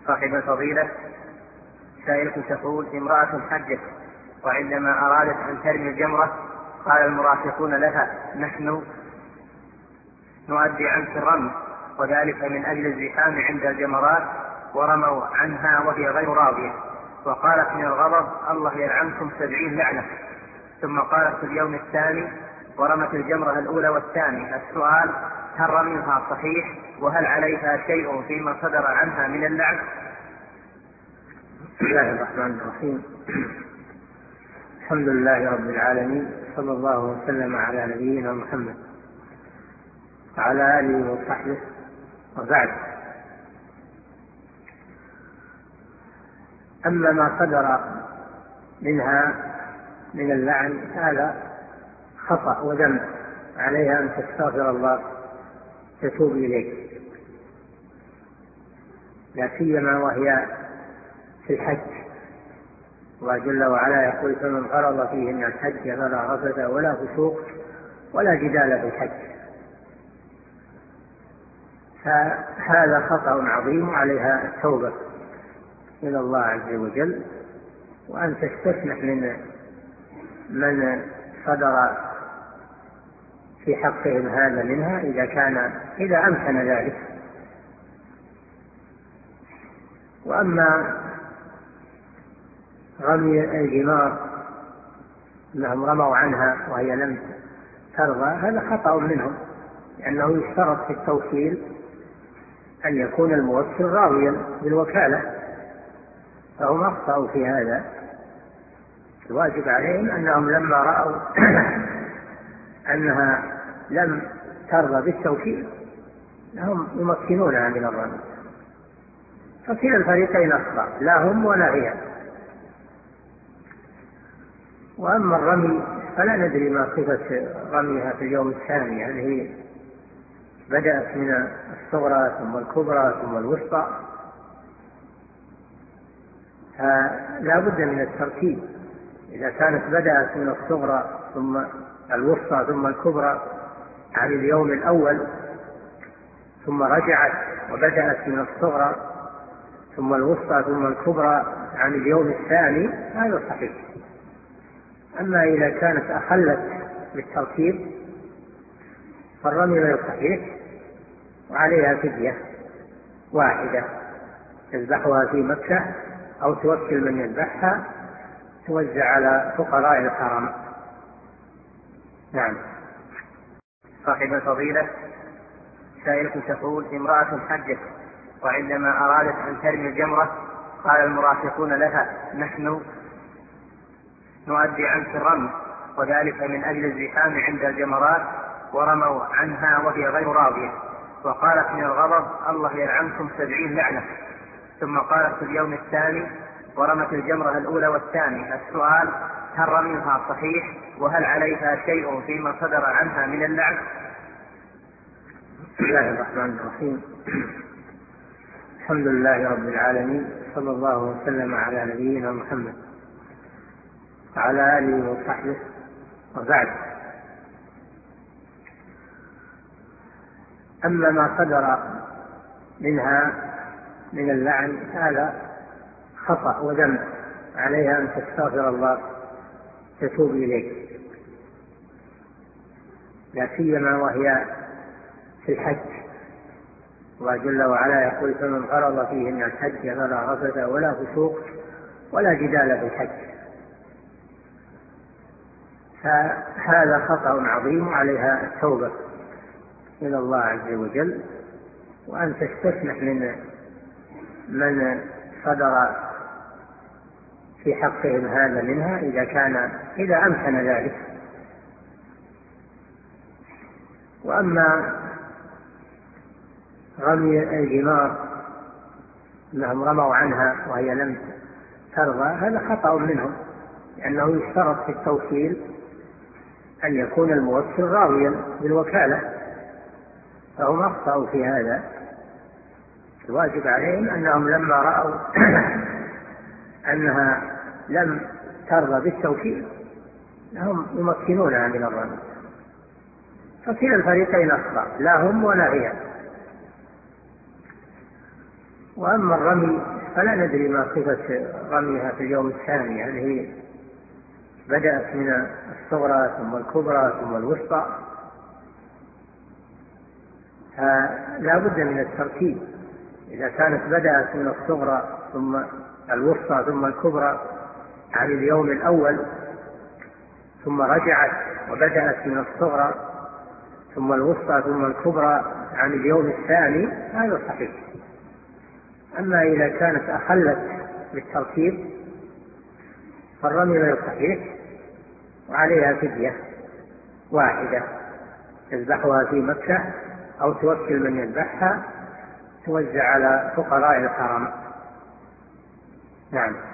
صاحب الفضيلة، سائلة تقول: امرأة حجت وعندما أرادت أن ترمي الجمرة قال المرافقون لها: نحن نؤدي عنك الرمي، وذلك من أجل الزحام عند الجمرات، ورموا عنها وهي غير راضية، وقالت من الغضب: الله يلعنكم 70 لعنة. ثم قالت في اليوم الثاني ورمت الجمرة الأولى والثانية. السؤال: هل رميها صحيح؟ وهل عليها شيء فيما صدر عنها من اللعن؟ بسم الله الرحمن الرحيم. الحمد لله رب العالمين، صلى الله وسلم على نبينا محمد وعلى آله وصحبه، وبعد. أما ما صدر منها من اللعن هذا خطأ وذنب، عليها أن تستغفر الله تتوب إليه، لا سيما وهي في الحج. الله جل وعلا يقول: فمن فرض فيهن الحج فلا رفث ولا فسوق ولا جدال في الحج. فهذا خطأ عظيم، عليها التوبة إلى الله عز وجل، وأن تستسمح من صدر في حقهم هذا منها إذا أمكن ذلك. وأما رمي الجمار أنهم رموا عنها وهي لم ترضى، هذا خطأ منهم، لأنه يشترط في التوكيل أن يكون الموكل راضيا بالوكالة، فهم أخطأوا في هذا. الواجب عليهم أنهم لما رأوا أنها لم ترضى بالتوكيل هم يمكنونها من الرمي، فكلا الفريقين أخطأ، لا هم ولا هي. وأما الرمي فلا ندري ما صفة رميها في اليوم الثاني، هل هي بدأت من الصغرى ثم الكبرى ثم الوسطى؟ لا بد من الترتيب. إذا كانت بدأت من الصغرى ثم الوسطى ثم الكبرى عن اليوم الأول، ثم رجعت وبدأت من الصغرى ثم الوسطى ثم الكبرى عن اليوم الثاني، هذا صحيح. أما إذا كانت أخلت بالترتيب فالرمي غير صحيح، وعليها فدية واحدة تذبحها في مكة أو توكل من يذبحها توزع على فقراء الحرم. نعم. صاحب الفضيلة، سائلة تقول: امرأة حجت وعندما أرادت أن ترمي الجمرة قال المرافقون لها: نحن نؤدي عنك الرمي، وذلك من أجل الزحام عند الجمرات، ورموا عنها وهي غير راضية، وقالت من الغضب: الله يلعنكم 70 لعنة. ثم قالت في اليوم الثاني ورمت الجمرة الأولى والثانية. السؤال: هل رميها صحيح؟ وهل عليها شيء فيما صدر عنها من اللعن؟ بسم الله الرحمن الرحيم. الحمد لله رب العالمين، صلى الله وسلم على نبينا محمد وعلى آله وصحبه، وبعد. أما ما صدر منها من اللعن هذا خطأ وذنب، عليها أن تستغفر الله تتوب إليه، لا سيما وهي في الحج. الله جل وعلا يقول: فمن فرض فيهن الحج فلا رفث ولا فسوق ولا جدال في الحج. فهذا خطأ عظيم، عليها التوبة إلى الله عز وجل، وأن تستسمح من صدر في حقهم هذا منها إذا أمكن ذلك. وأما رمي الجمار أنهم رموا عنها وهي لم ترضى، هذا خطأ منهم، لأنه يشترط في التوكيل أن يكون الموكل راضيا بالوكالة، فهم أخطأوا في هذا. الواجب عليهم أنهم لما رأوا أنها لم ترضى بالتوكيل هم يمكنونها من الرمي، فكلا الفريقين أخطأ، لا هم ولا هي. وأما الرمي فلا ندري ما صفة رميها في اليوم الثاني، هل هي بدأت من الصغرى ثم الكبرى ثم الوسطى؟ فلا بد من الترتيب. إذا كانت بدأت من الصغرى ثم الوسطى ثم الكبرى عن اليوم الأول، ثم رجعت وبدأت من الصغرى ثم الوسطى ثم الكبرى عن اليوم الثاني، هذا صحيح. أما إذا كانت أخلت بالترتيب فالرمي غير صحيح، وعليها فدية واحدة تذبحها في مكة أو توكل من يذبحها توزع على فقراء الحرم. نعم.